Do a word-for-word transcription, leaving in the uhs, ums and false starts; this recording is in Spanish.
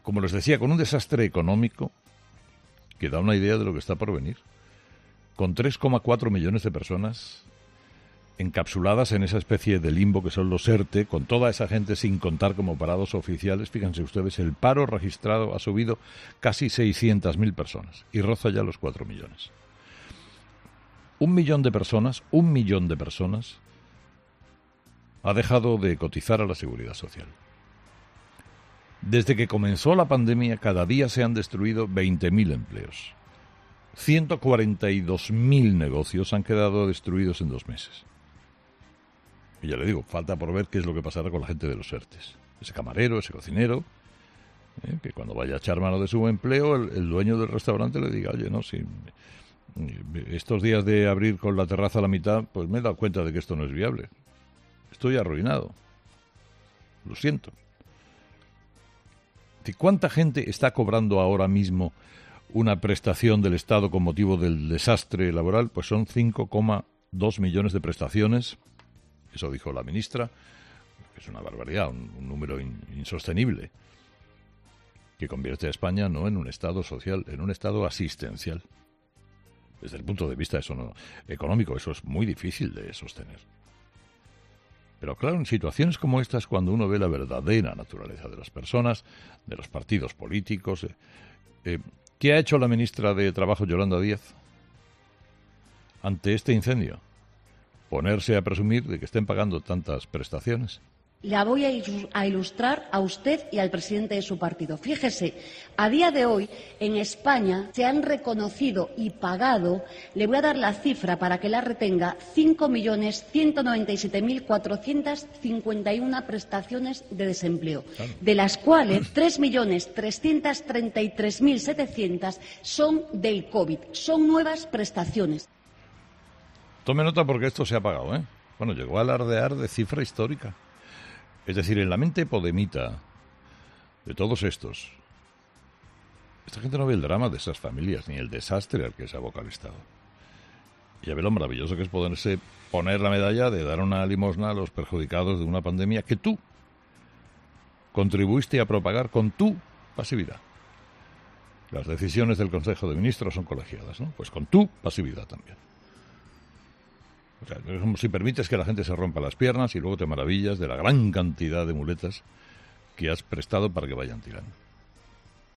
como les decía, con un desastre económico que da una idea de lo que está por venir, con tres coma cuatro millones de personas encapsuladas en esa especie de limbo que son los ERTE, con toda esa gente sin contar como parados oficiales. Fíjense ustedes, el paro registrado ha subido casi seiscientas mil personas y roza ya los cuatro millones. Un millón de personas, un millón de personas ha dejado de cotizar a la Seguridad Social. Desde que comenzó la pandemia, cada día se han destruido veinte mil empleos. ciento cuarenta y dos mil negocios han quedado destruidos en dos meses. Y ya le digo, falta por ver qué es lo que pasará con la gente de los ERTES. Ese camarero, ese cocinero, eh, que cuando vaya a echar mano de su empleo, el, el dueño del restaurante le diga, oye, no, si estos días de abrir con la terraza a la mitad, pues me he dado cuenta de que esto no es viable. Estoy arruinado. Lo siento. ¿Cuánta gente está cobrando ahora mismo una prestación del Estado con motivo del desastre laboral? Pues son cinco coma dos millones de prestaciones. Eso dijo la ministra, que es una barbaridad, un, un número in, insostenible, que convierte a España no en un Estado social, en un Estado asistencial. Desde el punto de vista eso no, económico, eso es muy difícil de sostener. Pero claro, en situaciones como estas, cuando uno ve la verdadera naturaleza de las personas, de los partidos políticos, eh, eh, ¿qué ha hecho la ministra de Trabajo, Yolanda Díaz, ante este incendio? Ponerse a presumir de que estén pagando tantas prestaciones. La voy a ilustrar a usted y al presidente de su partido. Fíjese, a día de hoy en España se han reconocido y pagado, le voy a dar la cifra para que la retenga, cinco millones ciento noventa y siete mil cuatrocientas cincuenta y una prestaciones de desempleo, claro, de las cuales tres millones trescientas treinta y tres mil setecientas son del COVID, son nuevas prestaciones. Tome nota porque esto se ha pagado, ¿eh? Bueno, llegó a alardear de cifra histórica. Es decir, en la mente podemita de todos estos, esta gente no ve el drama de esas familias, ni el desastre al que se aboca el Estado. Y ya ve lo maravilloso que es poderse poner la medalla de dar una limosna a los perjudicados de una pandemia que tú contribuiste a propagar con tu pasividad. Las decisiones del Consejo de Ministros son colegiadas, ¿no? Pues con tu pasividad también. O sea, es como si permites que la gente se rompa las piernas y luego te maravillas de la gran cantidad de muletas que has prestado para que vayan tirando.